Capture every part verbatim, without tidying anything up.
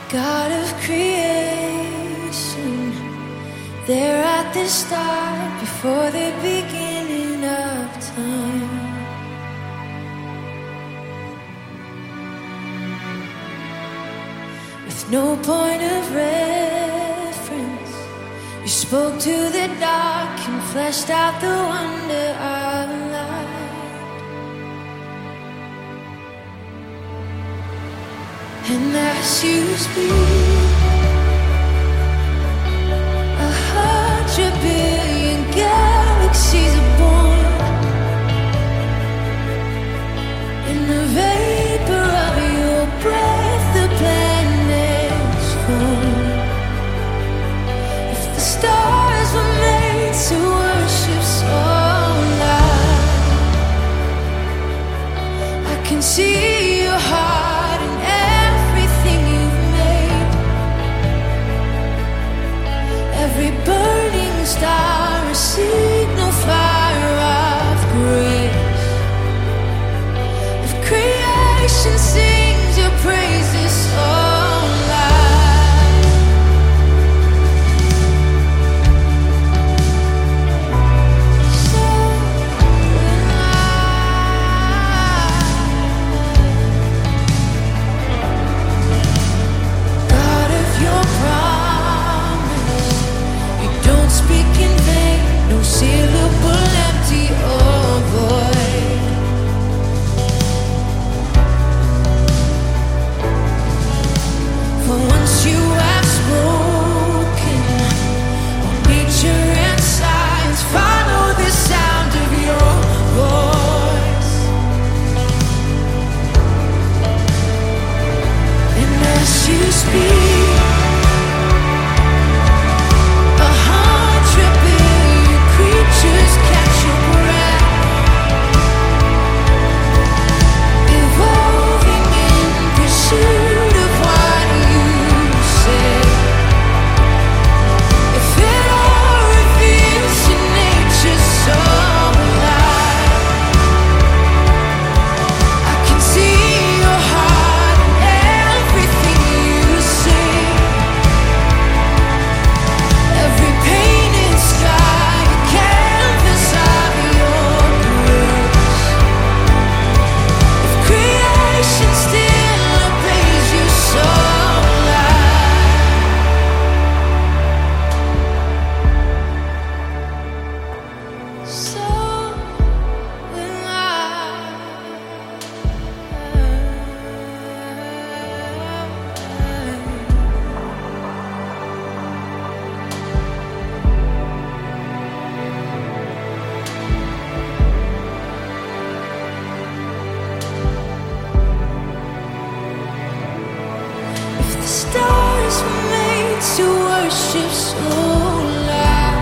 God of creation, there at the start, before the beginning of time. With no point of reference, you spoke to the dark and fleshed out the wonder of light. And as you speak, a hundred billion galaxies are born. In the vapor of your breath, the planets form. If the stars were made to worship so loud, I can see your heart in everything you've made. Every burning star, a signal fire of grace. If creation sings your praises so loud, so loud. God of your promise, you don't speak in vain, no syllable empty or void. For once you have spoken, all nature and science follow the sound of your voice. And as you speak, a hundred billion creatures catch your breath, evolving in pursuit of what you say. If it all reveals in nature so alive, I can see your heart in everything you say. Every painted sky, a canvas of your grace. If creation still obeys you so loud, so if the stars were made to worship so loud,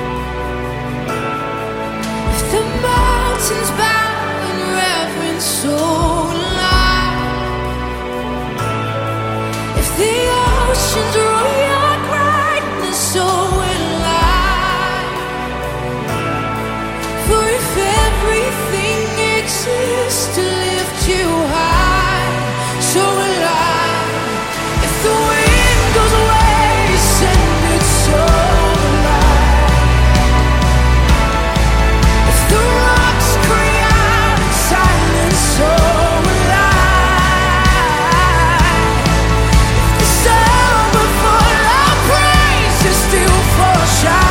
if the mountains bow in reverence so loud, if the oceans roar your greatness so alive, for if everything exists to lift you high, so alive. If the wind goes away, send it so alive. If the rocks cry out in silence, so alive. If the sun will fall, our praises still fall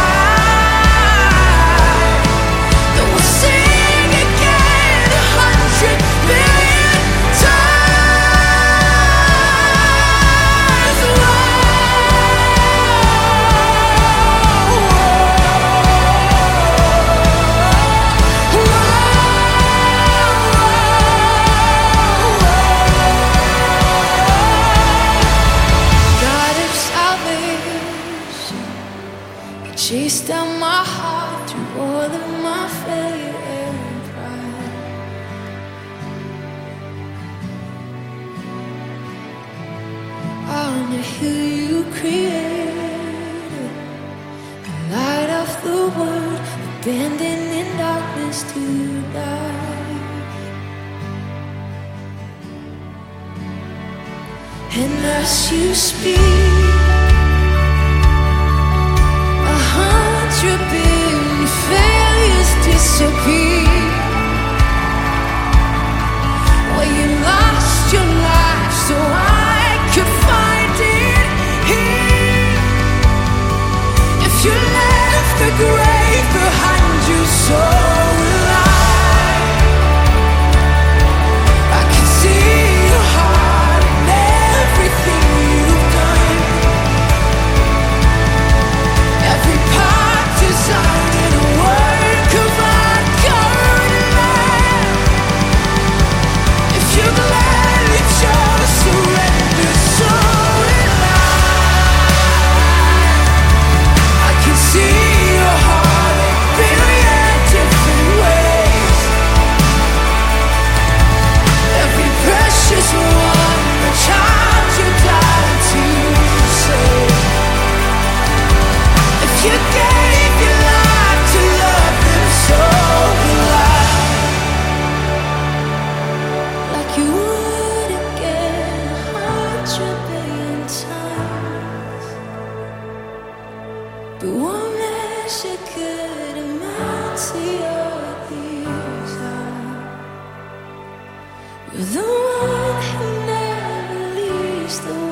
shine. Then we'll sing again a hundred billion times. God of salvation, you chased down my heart through all of my failure and pride. On the hill you created, the light of the world, abandoned in darkness to die. And as you speak, a hundred billion failures disappear. Where you lost your life so I could find it here. If you left the grave behind you, so will I. I can see your heart and everything you've done. Every part designed in a work of art, covered in love. If you gladly chose surrender, so will I. I can see your heart in billion different ways. Every precious one, a child you died to save. If you gave your life to love them, so will I. Like you would again a hundred billion times. But one measure could amount to your desire. You're the one who never leaves the